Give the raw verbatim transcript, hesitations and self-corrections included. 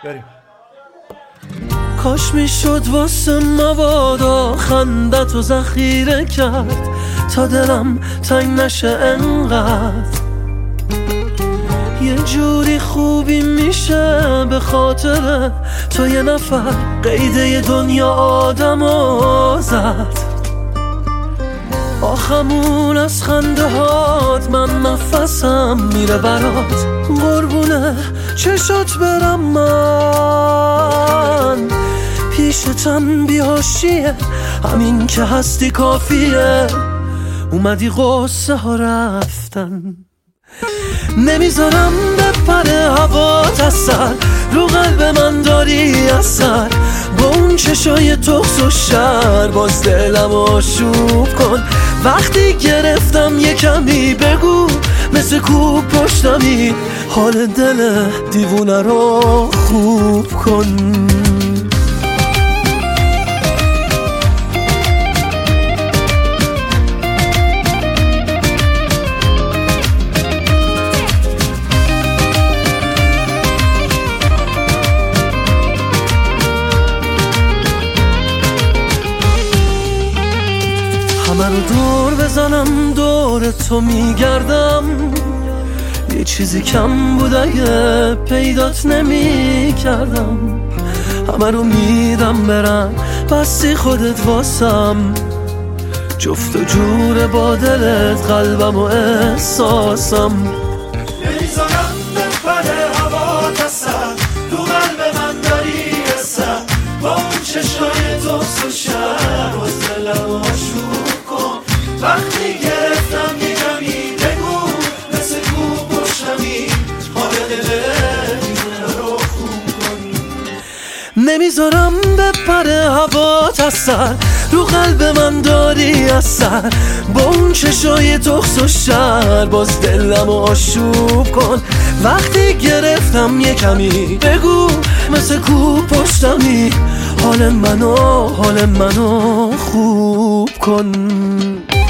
بریم. کاش میشد واسه مبادا خندت و ذخیره کرد تا دلم تنگ نشه انقدر. یه جوری خوبی میشه به خاطر تو یه نفر قیده دنیا آدمو زد. آخمون از خنده هات من نفسم میره برات، قربونه چشات برم من. پیشتم بیاشیه همین که هستی کافیه، اومدی قصه ها رفتن. نمیذارم بپره هوات از سر، رو قلب من داری اثر. با اون چشای تخس و شر باز دلم آشوب کن. وقتی گرفتم یه کمی بگو مثل کوب پشتمی، حال دل دیوونه رو خوب کن. همه رو دور بزنم دور تو میگردم، یه چیزی کم بود اگه پیدات نمی کردم. همه رو میدم برم بستی خودت واسم، جفت و جور با دلت قلبم و احساسم. نمیذارم بپره هوات از سر، تو قلب من داری اثر. با اون چشای تخس و شر باز دلم آشوب کن. وقتی گرفتم یه کمی بگو مثل کوب پشتمی، حال دل دیوونه رو خوب کن. نمیذارم بپره هوات از سر، رو قلب من داری اثر. با اون چشای تخس و شر باز دلم آشوب کن. وقتی گرفتم یه کمی بگو مثل کوب پشتمی، حال منو حال منو خوب کن.